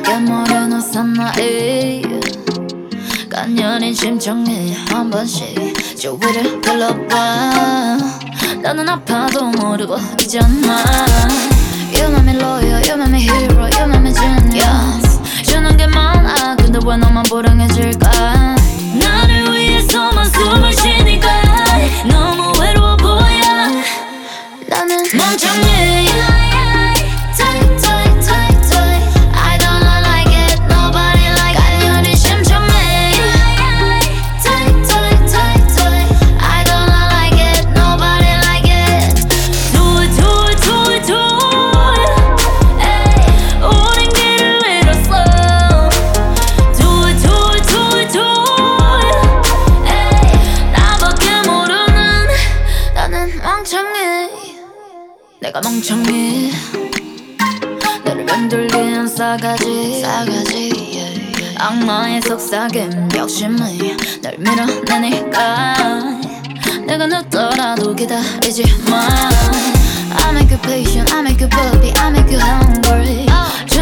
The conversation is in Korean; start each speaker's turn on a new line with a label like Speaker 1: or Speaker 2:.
Speaker 1: 나밖에 모르는 사나이 간연히 심청해 한 번씩 주위를 둘러봐 나는 아파도 모르고 있잖아 You make me loyal, you make me hero, you make me genius 주는 게 많아 근데 왜 너만 불행해질까 나를 위해서만 숨을 쉬니까 너무 외로워 보여 나는 멍청해 내가 멍청해 너를 맴돌긴 싸가지 악마의 속삭임 욕심이 널 밀어내니까 내가 늦더라도 기다리지 마 I make you patient, I make you puppy, I make you hungry